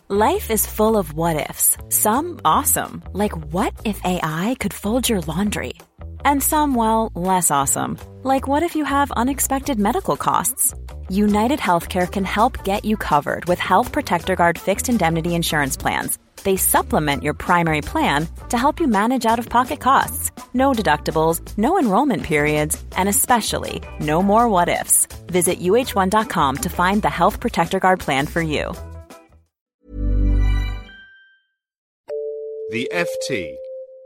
Life is full of what-ifs. Some awesome, like what if AI could fold your laundry? And some, well, less awesome, like what if you have unexpected medical costs? United Healthcare can help get you covered with Health Protector Guard fixed indemnity insurance plans. They supplement your primary plan to help you manage out-of-pocket costs. No deductibles, no enrollment periods, and especially no more what-ifs. Visit uh1.com to find the Health Protector Guard plan for you. The FT.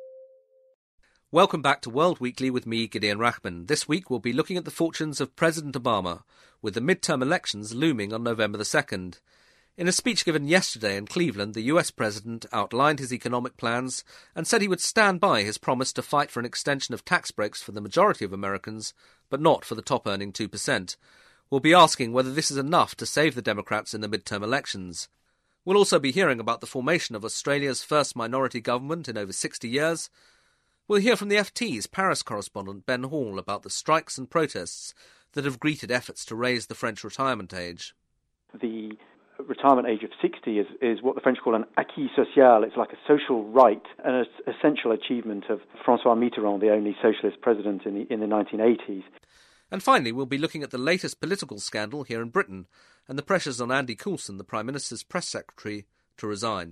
Welcome back to World Weekly with me, Gideon Rachman. This week we'll be looking at the fortunes of President Obama, with the midterm elections looming on November the 2nd. In a speech given yesterday in Cleveland, the US president outlined his economic plans and said he would stand by his promise to fight for an extension of tax breaks for the majority of Americans, but not for the top-earning 2%. We'll be asking whether this is enough to save the Democrats in the midterm elections. We'll also be hearing about the formation of Australia's first minority government in over 60 years. We'll hear from the FT's Paris correspondent Ben Hall about the strikes and protests that have greeted efforts to raise the French retirement age. The retirement age of 60 is what the French call an acquis social. It's like a social right, an essential achievement of François Mitterrand, the only socialist president in the 1980s. And finally, we'll be looking at the latest political scandal here in Britain and the pressures on Andy Coulson, the Prime Minister's press secretary, to resign.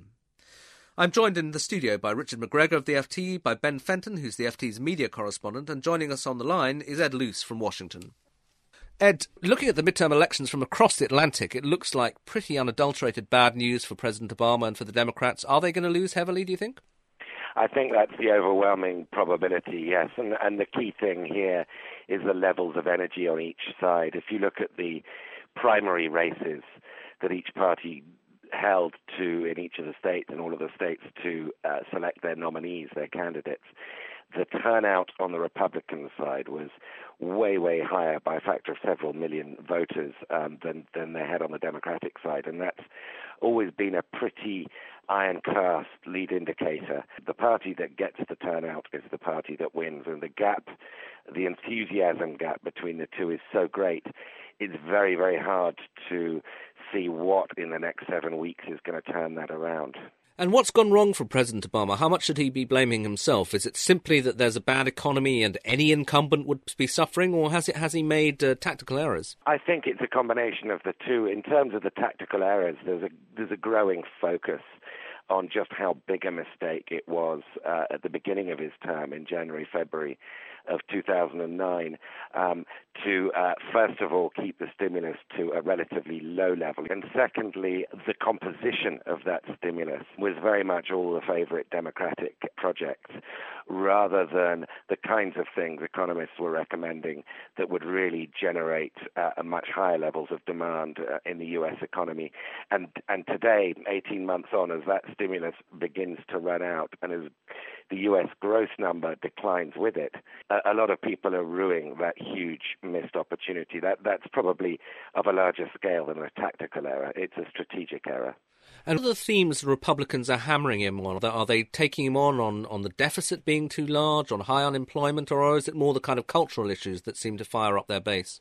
I'm joined in the studio by Richard McGregor of the FT, by Ben Fenton, who's the FT's media correspondent, and joining us on the line is Ed Luce from Washington. Ed, looking at the midterm elections from across the Atlantic, it looks like pretty unadulterated bad news for President Obama and for the Democrats. Are they going to lose heavily, do you think? I think that's the overwhelming probability, yes. And the key thing here is the levels of energy on each side. If you look at the primary races that each party held to in each of the states and all of the states to select their nominees, their candidates, the turnout on the Republican side was way, way higher by a factor of several million voters than they had on the Democratic side. And that's always been a pretty iron-cast lead indicator. The party that gets the turnout is the party that wins. And the gap, the enthusiasm gap between the two is so great, it's very, very hard to see what in the next 7 weeks is going to turn that around. And what's gone wrong for President Obama? How much should he be blaming himself? Is it simply that there's a bad economy and any incumbent would be suffering, or has he made tactical errors? I think it's a combination of the two. In terms of the tactical errors, there's a growing focus on just how big a mistake it was at the beginning of his term in January, February of 2009 to, first of all, keep the stimulus to a relatively low level. And secondly, the composition of that stimulus was very much all the favorite Democratic projects, rather than the kinds of things economists were recommending that would really generate much higher levels of demand in the U.S. economy. And today, 18 months on, as that stimulus begins to run out and as the U.S. growth number declines with it, a lot of people are ruining that huge missed opportunity. That's probably of a larger scale than a tactical error. It's a strategic error. And what are the themes the Republicans are hammering him on? Are they taking him on the deficit being too large, on high unemployment, or is it more the kind of cultural issues that seem to fire up their base?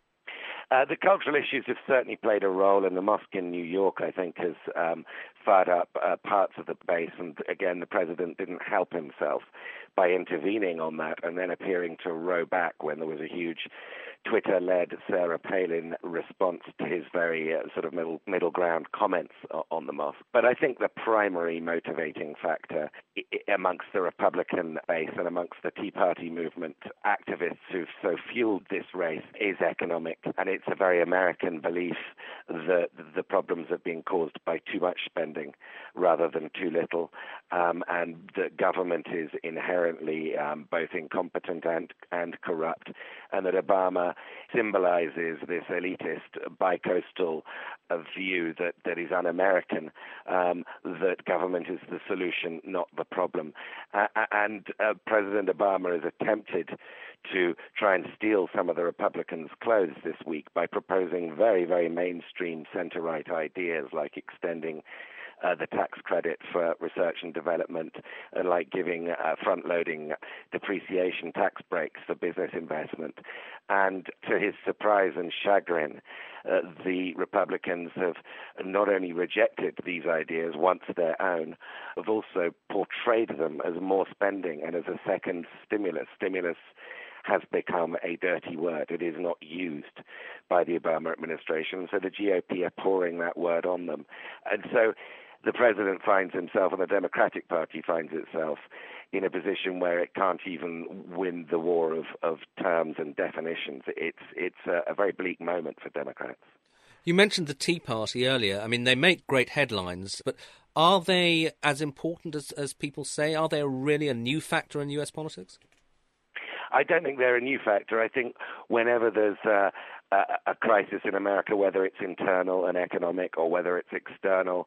The cultural issues have certainly played a role, and the mosque in New York, I think, has fired up parts of the base. And again, the president didn't help himself by intervening on that and then appearing to row back when there was a huge Twitter-led Sarah Palin response to his very sort of middle ground comments on the mosque. But I think the primary motivating factor amongst the Republican base and amongst the Tea Party movement activists who've so fueled this race is economic. And it's a very American belief that the problems are being caused by too much spending rather than too little, and that government is inherently both incompetent and corrupt, and that Obama symbolizes this elitist bicoastal view that is un-American, that government is the solution, not the problem. And President Obama has attempted to try and steal some of the Republicans' clothes this week by proposing very, very mainstream center-right ideas like extending the tax credit for research and development, and like giving front-loading depreciation tax breaks for business investment. And to his surprise and chagrin, the Republicans have not only rejected these ideas once their own, have also portrayed them as more spending and as a second stimulus. Stimulus has become a dirty word. It is not used by the Obama administration, so the GOP are pouring that word on them. And so the president finds himself, and the Democratic Party finds itself, in a position where it can't even win the war of terms and definitions. It's a very bleak moment for Democrats. You mentioned the Tea Party earlier. I mean, they make great headlines, but are they as important as people say? Are they really a new factor in US politics? I don't think they're a new factor. I think whenever there's a crisis in America, whether it's internal and economic or whether it's external,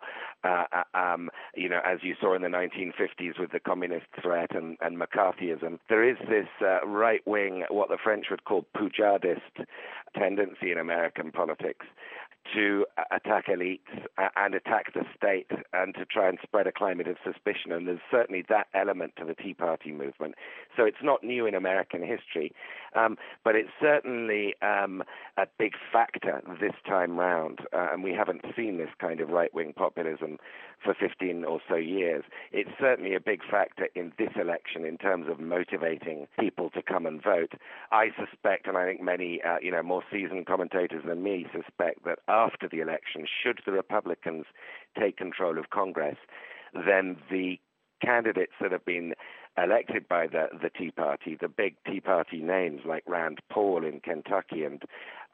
as you saw in the 1950s with the communist threat and McCarthyism, there is this right-wing, what the French would call pujadist tendency in American politics to attack elites and attack the state and to try and spread a climate of suspicion. And there's certainly that element to the Tea Party movement. So it's not new in American history, but it's certainly a big factor this time round. And we haven't seen this kind of right-wing populism for 15 or so years. It's certainly a big factor in this election in terms of motivating people to come and vote. I suspect, and I think many more seasoned commentators than me suspect, that after the election, should the Republicans take control of Congress, then the candidates that have been elected by the Tea Party, the big Tea Party names like Rand Paul in Kentucky and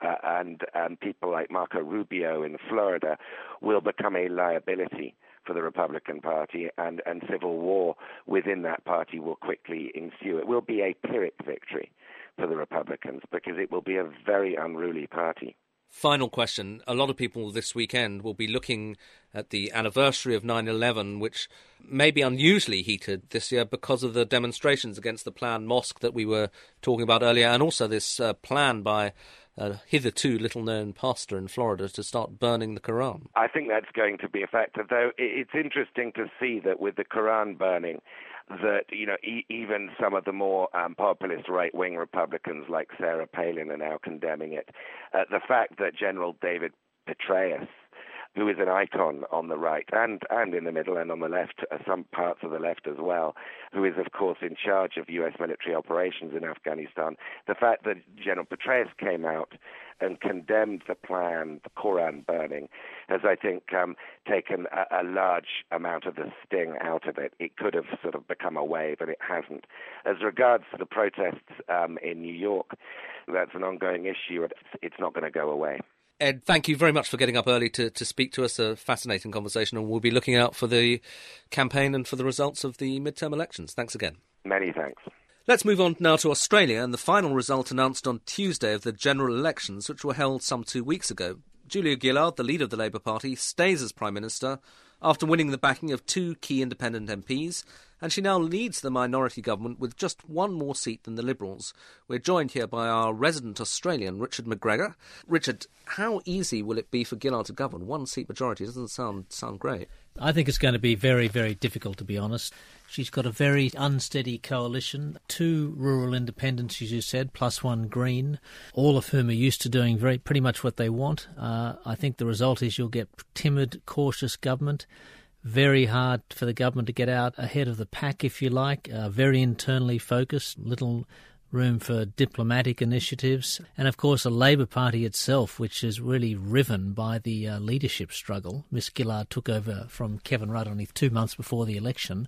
people like Marco Rubio in Florida, will become a liability for the Republican Party, and civil war within that party will quickly ensue. It will be a Pyrrhic victory for the Republicans because it will be a very unruly party. Final question. A lot of people this weekend will be looking at the anniversary of 9/11, which may be unusually heated this year because of the demonstrations against the planned mosque that we were talking about earlier, and also this plan by a hitherto little-known pastor in Florida to start burning the Quran. I think that's going to be a factor, though it's interesting to see that with the Quran burning, that even some of the more populist right-wing Republicans like Sarah Palin are now condemning it. The fact that General David Petraeus, who is an icon on the right and in the middle and on the left, some parts of the left as well, who is, of course, in charge of U.S. military operations in Afghanistan, the fact that General Petraeus came out and condemned the planned Quran burning has, I think, taken a large amount of the sting out of it. It could have sort of become a wave, but it hasn't. As regards to the protests in New York, that's an ongoing issue. It's not going to go away. Ed, thank you very much for getting up early to speak to us. A fascinating conversation, and we'll be looking out for the campaign and for the results of the midterm elections. Thanks again. Many thanks. Let's move on now to Australia and the final result announced on Tuesday of the general elections, which were held some 2 weeks ago. Julia Gillard, the leader of the Labour Party, stays as Prime Minister after winning the backing of 2 key independent MPs, and she now leads the minority government with just one more seat than the Liberals. We're joined here by our resident Australian, Richard McGregor. Richard, how easy will it be for Gillard to govern? 1 seat majority doesn't sound great. I think it's going to be very, very difficult, to be honest. She's got a very unsteady coalition, 2 rural independents, as you said, plus 1 Green, all of whom are used to doing pretty much what they want. I think the result is you'll get timid, cautious government, very hard for the government to get out ahead of the pack, if you like, very internally focused, little room for diplomatic initiatives, and of course a Labour Party itself, which is really riven by the leadership struggle. Miss Gillard took over from Kevin Rudd only 2 months before the election.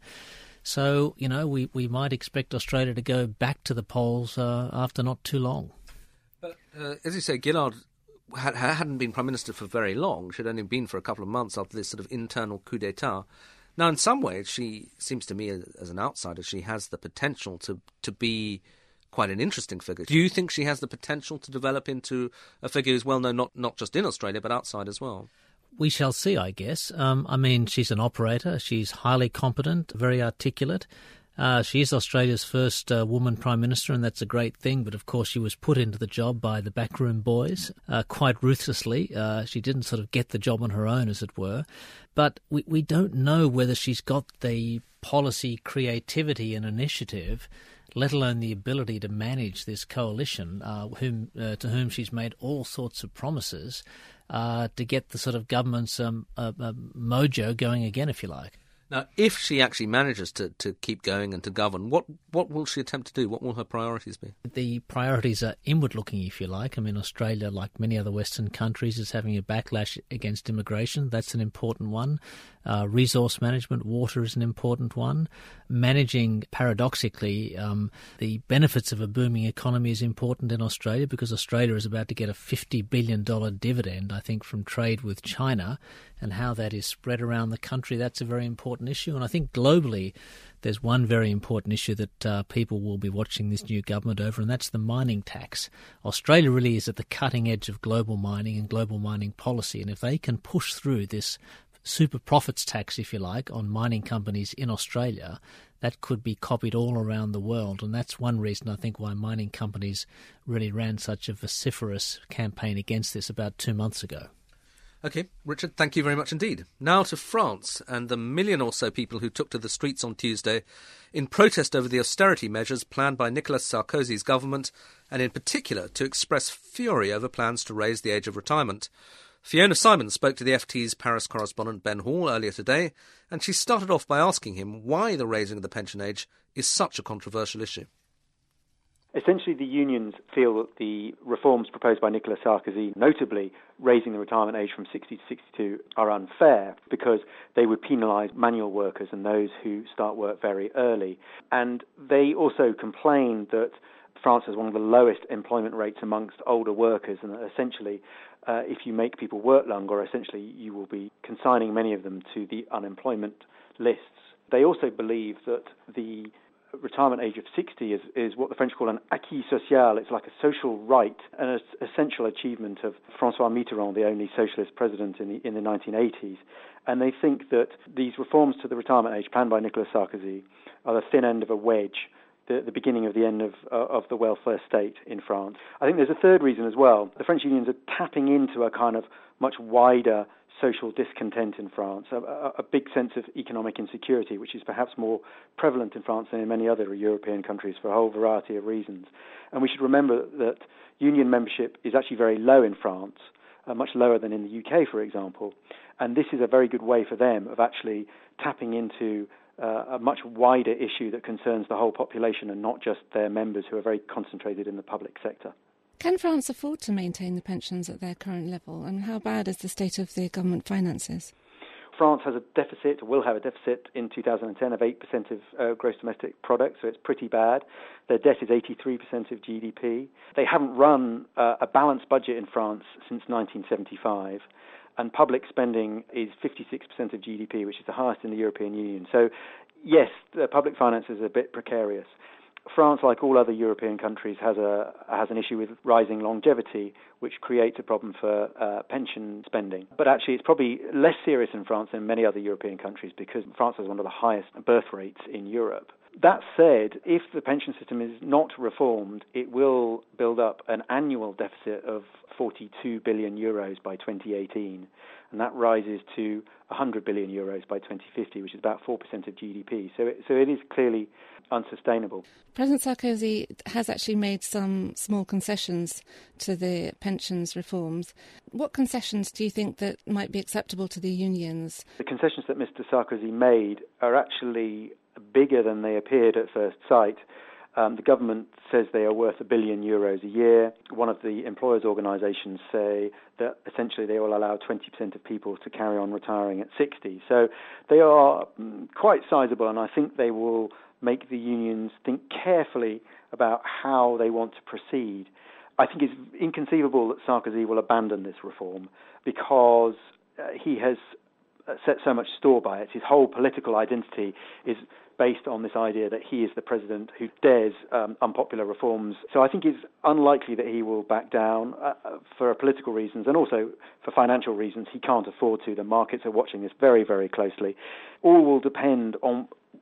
So, we might expect Australia to go back to the polls after not too long. But, as you say, Gillard hadn't been Prime Minister for very long. She'd only been for a couple of months after this sort of internal coup d'etat. Now, in some ways, she seems to me, as an outsider, she has the potential to be quite an interesting figure. Do you think she has the potential to develop into a figure who's well known not just in Australia, but outside as well? We shall see, I guess. She's an operator. She's highly competent, very articulate. She is Australia's first woman Prime Minister, and that's a great thing. But of course, she was put into the job by the backroom boys quite ruthlessly. She didn't sort of get the job on her own, as it were. But we don't know whether she's got the policy creativity and initiative, let alone the ability to manage this coalition, to whom she's made all sorts of promises to get the sort of government's mojo going again, if you like. Now, if she actually manages to keep going and to govern, what will she attempt to do? What will her priorities be? The priorities are inward-looking, if you like. I mean, Australia, like many other Western countries, is having a backlash against immigration. That's an important one. Resource management, water is an important one. Managing, paradoxically, the benefits of a booming economy is important in Australia because Australia is about to get a $50 billion dividend, I think, from trade with China, and how that is spread around the country, that's a very important issue. And I think globally there's one very important issue that people will be watching this new government over, and that's the mining tax. Australia really is at the cutting edge of global mining and global mining policy, and if they can push through this super profits tax, if you like, on mining companies in Australia, that could be copied all around the world. And that's one reason, I think, why mining companies really ran such a vociferous campaign against this about 2 months ago. OK, Richard, thank you very much indeed. Now to France and the million or so people who took to the streets on Tuesday in protest over the austerity measures planned by Nicolas Sarkozy's government, and in particular to express fury over plans to raise the age of retirement. Fiona Simon spoke to the FT's Paris correspondent Ben Hall earlier today, and she started off by asking him why the raising of the pension age is such a controversial issue. Essentially, the unions feel that the reforms proposed by Nicolas Sarkozy, notably raising the retirement age from 60 to 62, are unfair because they would penalise manual workers and those who start work very early. And they also complain that France has one of the lowest employment rates amongst older workers, and that essentially, if you make people work longer, essentially you will be consigning many of them to the unemployment lists. They also believe that the retirement age of 60 is what the French call an acquis social. It's like a social right, an essential achievement of François Mitterrand, the only socialist president in the 1980s. And they think that these reforms to the retirement age planned by Nicolas Sarkozy are the thin end of a wedge, the beginning of the end of the welfare state in France. I think there's a third reason as well. The French unions are tapping into a kind of much wider social discontent in France, a big sense of economic insecurity, which is perhaps more prevalent in France than in many other European countries for a whole variety of reasons. And we should remember that union membership is actually very low in France, much lower than in the UK, for example. And this is a very good way for them of actually tapping into a much wider issue that concerns the whole population and not just their members who are very concentrated in the public sector. Can France afford to maintain the pensions at their current level? And how bad is the state of the government finances? France has a deficit, will have a deficit in 2010 of 8% of gross domestic product, so it's pretty bad. Their debt is 83% of GDP. They haven't run a balanced budget in France since 1975. And public spending is 56% of GDP, which is the highest in the European Union. So, yes, the public finances are a bit precarious. France, like all other European countries, has an issue with rising longevity, which creates a problem for pension spending. But actually, it's probably less serious in France than many other European countries because France has one of the highest birth rates in Europe. That said, if the pension system is not reformed, it will build up an annual deficit of 42 billion euros by 2018, and that rises to 100 billion euros by 2050, which is about 4% of GDP. So it is clearly unsustainable. President Sarkozy has actually made some small concessions to the pensions reforms. What concessions do you think that might be acceptable to the unions? The concessions that Mr. Sarkozy made are actually bigger than they appeared at first sight. The government says they are worth €1 billion a year. One of the employers' organisations say that essentially they will allow 20% of people to carry on retiring at 60. So they are quite sizable, and I think they will make the unions think carefully about how they want to proceed. I think it's inconceivable that Sarkozy will abandon this reform because he has set so much store by it. His whole political identity is based on this idea that he is the president who dares unpopular reforms. So I think it's unlikely that he will back down for political reasons and also for financial reasons. He can't afford to. The markets are watching this very, very closely. All will depend on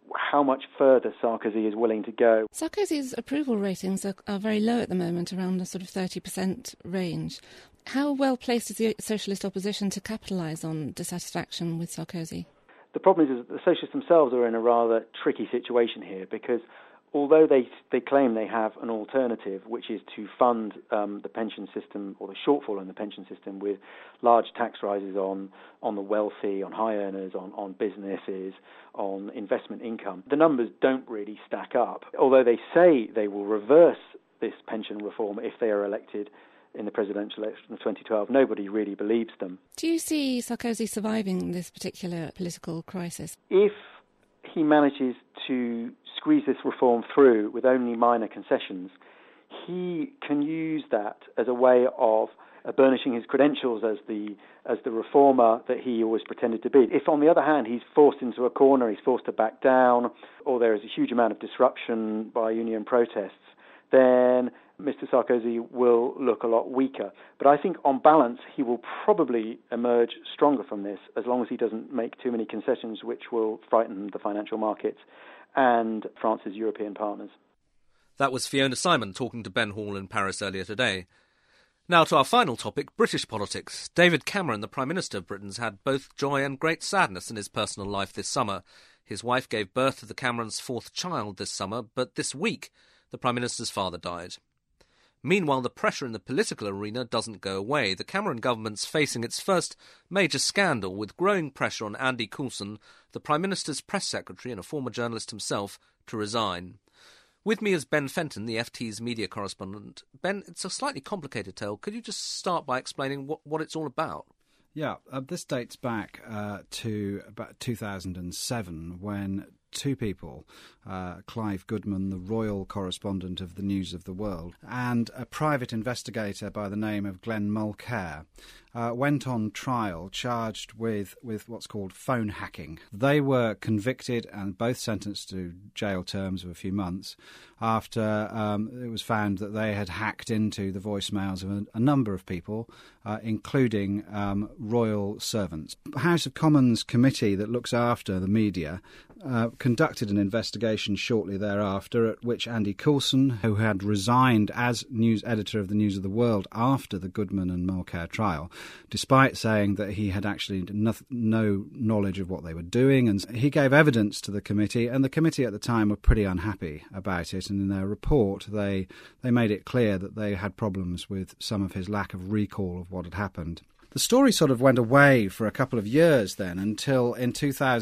how much further Sarkozy is willing to go. Sarkozy's approval ratings are very low at the moment, around the sort of 30% range. How well placed is the socialist opposition to capitalise on dissatisfaction with Sarkozy? The problem is that the socialists themselves are in a rather tricky situation here, because although they claim they have an alternative, which is to fund the pension system, or the shortfall in the pension system, with large tax rises on the wealthy, on high earners, on businesses, on investment income, the numbers don't really stack up. Although they say they will reverse this pension reform if they are elected in the presidential election of 2012, nobody really believes them. Do you see Sarkozy surviving this particular political crisis? If he manages to squeeze this reform through with only minor concessions, he can use that as a way of burnishing his credentials as the reformer that he always pretended to be. If, on the other hand, he's forced into a corner, he's forced to back down, or there is a huge amount of disruption by union protests, then Mr. Sarkozy will look a lot weaker. But I think, on balance, he will probably emerge stronger from this, as long as he doesn't make too many concessions which will frighten the financial markets and France's European partners. That was Fiona Simon talking to Ben Hall in Paris earlier today. Now to our final topic, British politics. David Cameron, the Prime Minister of Britain's had both joy and great sadness in his personal life this summer. His wife gave birth to the Camerons' fourth child this summer, but this week the Prime Minister's father died. Meanwhile, the pressure in the political arena doesn't go away. The Cameron government's facing its first major scandal, with growing pressure on Andy Coulson, the Prime Minister's press secretary and a former journalist himself, to resign. With me is Ben Fenton, the FT's media correspondent. Ben, it's a slightly complicated tale. Could you just start by explaining what it's all about? Yeah, this dates back to about 2007, when two people, Clive Goodman, the royal correspondent of the News of the World, and a private investigator by the name of Glenn Mulcair, went on trial charged with what's called phone hacking. They were convicted and both sentenced to jail terms of a few months after it was found that they had hacked into the voicemails of a number of people, including royal servants. The House of Commons committee that looks after the media conducted an investigation shortly thereafter, at which Andy Coulson, who had resigned as news editor of the News of the World after the Goodman and Mulcair trial, despite saying that he had actually no knowledge of what they were doing, and he gave evidence to the committee, and the committee at the time were pretty unhappy about it, and in their report they made it clear that they had problems with some of his lack of recall of what had happened. The story sort of went away for a couple of years then, until in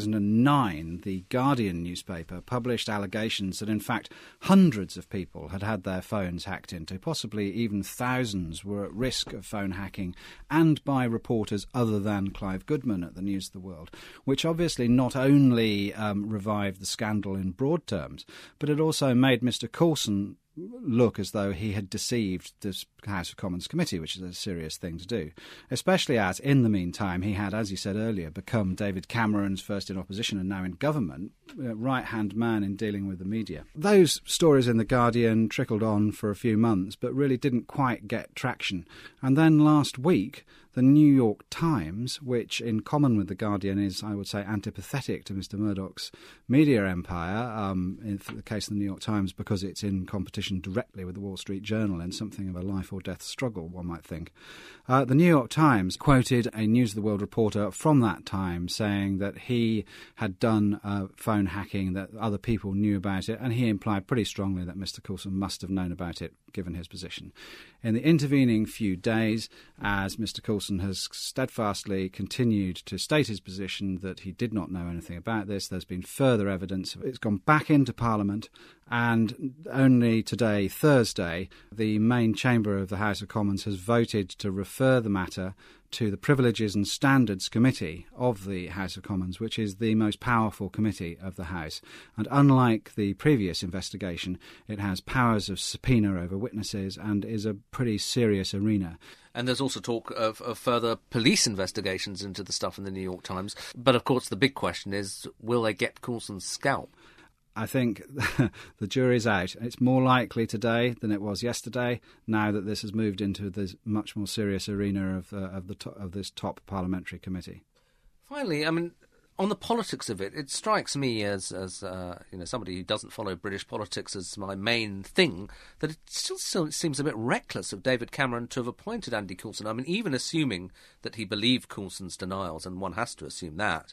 2009 the Guardian newspaper published allegations that in fact hundreds of people had had their phones hacked into, possibly even thousands were at risk of phone hacking, and by reporters other than Clive Goodman at the News of the World, which obviously not only revived the scandal in broad terms, but it also made Mr. Coulson look as though he had deceived this House of Commons committee, which is a serious thing to do, especially as, in the meantime, he had, as you said earlier, become David Cameron's, first in opposition and now in government, right-hand man in dealing with the media. Those stories in The Guardian trickled on for a few months, but really didn't quite get traction. And then last week, the New York Times, which in common with The Guardian is, I would say, antipathetic to Mr. Murdoch's media empire, in the case of the New York Times, because it's in competition directly with the Wall Street Journal in something of a life or death struggle, one might think. The New York Times quoted a News of the World reporter from that time saying that he had done phone hacking, that other people knew about it, and he implied pretty strongly that Mr. Coulson must have known about it, given his position. In the intervening few days, as Mr. Coulson has steadfastly continued to state his position that he did not know anything about this, there's been further evidence. It's gone back into Parliament, and only today, Thursday, the main chamber of the House of Commons has voted to refer the matter to the Privileges and Standards Committee of the House of Commons, which is the most powerful committee of the House. And unlike the previous investigation, it has powers of subpoena over witnesses and is a pretty serious arena. And there's also talk of further police investigations into the stuff in the New York Times. But of course the big question is, will they get Coulson's scalp? I think the jury's out. It's more likely today than it was yesterday, now that this has moved into this much more serious arena of this top parliamentary committee. Finally, I mean, on the politics of it, it strikes me as somebody who doesn't follow British politics as my main thing, that it still seems a bit reckless of David Cameron to have appointed Andy Coulson. I mean, even assuming that he believed Coulson's denials, and one has to assume that,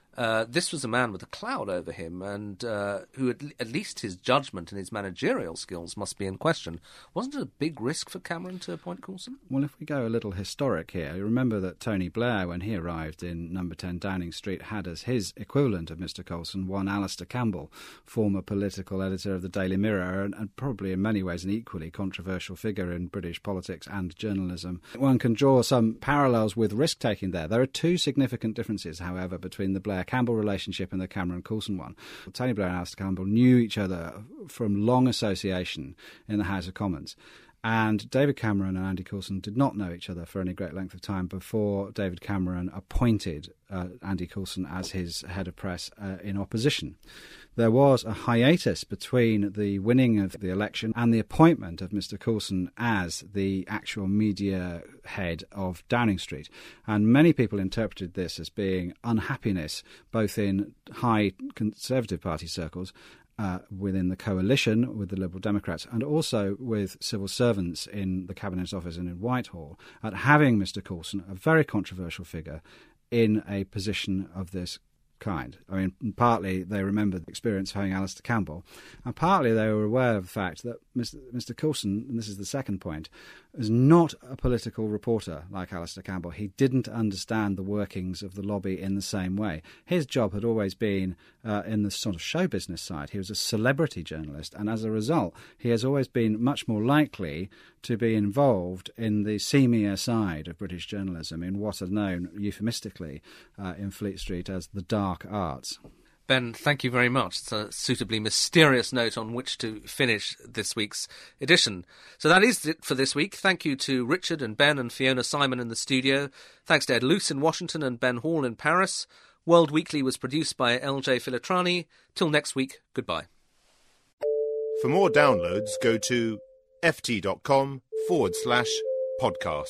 this was a man with a cloud over him, and who at least his judgment and his managerial skills must be in question. Wasn't it a big risk for Cameron to appoint Coulson? Well, if we go a little historic here, you remember that Tony Blair, when he arrived in number 10 Downing Street, had as his equivalent of Mr Coulson one Alistair Campbell, former political editor of the Daily Mirror, and probably in many ways an equally controversial figure in British politics and journalism. One can draw some parallels with risk-taking there. There are two significant differences, however, between the Blair-Campbell relationship and the Cameron-Coulson one. Tony Blair and Alistair Campbell knew each other from long association in the House of Commons. And David Cameron and Andy Coulson did not know each other for any great length of time before David Cameron appointed Andy Coulson as his head of press in opposition. There was a hiatus between the winning of the election and the appointment of Mr Coulson as the actual media head of Downing Street. And many people interpreted this as being unhappiness, both in high Conservative Party circles, within the coalition with the Liberal Democrats, and also with civil servants in the Cabinet Office and in Whitehall, at having Mr Coulson, a very controversial figure, in a position of this kind. I mean, partly they remembered the experience of having Alistair Campbell, and partly they were aware of the fact that Mr Coulson, and this is the second point, is not a political reporter like Alistair Campbell. He didn't understand the workings of the lobby in the same way. His job had always been in the sort of show business side. He was a celebrity journalist, and as a result, he has always been much more likely to be involved in the seamier side of British journalism, in what are known euphemistically in Fleet Street as the dark arts. Ben, thank you very much. It's a suitably mysterious note on which to finish this week's edition. So that is it for this week. Thank you to Richard and Ben and Fiona Simon in the studio. Thanks to Ed Luce in Washington and Ben Hall in Paris. World Weekly was produced by LJ Filitrani. Till next week, goodbye. For more downloads, go to ft.com/podcasts.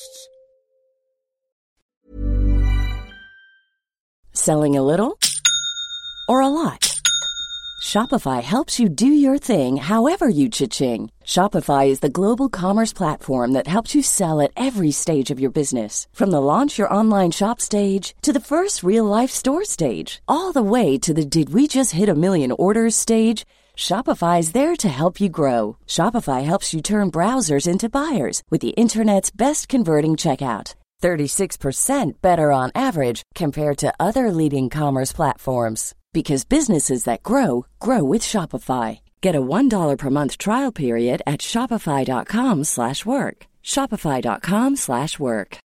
Selling a little or a lot? Shopify helps you do your thing however you cha-ching. Shopify is the global commerce platform that helps you sell at every stage of your business. From the launch your online shop stage to the first real-life store stage, all the way to the did we just hit a million orders stage. Shopify is there to help you grow. Shopify helps you turn browsers into buyers with the internet's best converting checkout. 36% better on average compared to other leading commerce platforms. Because businesses that grow, grow with Shopify. Get a $1 per month trial period at shopify.com/work. Shopify.com/work.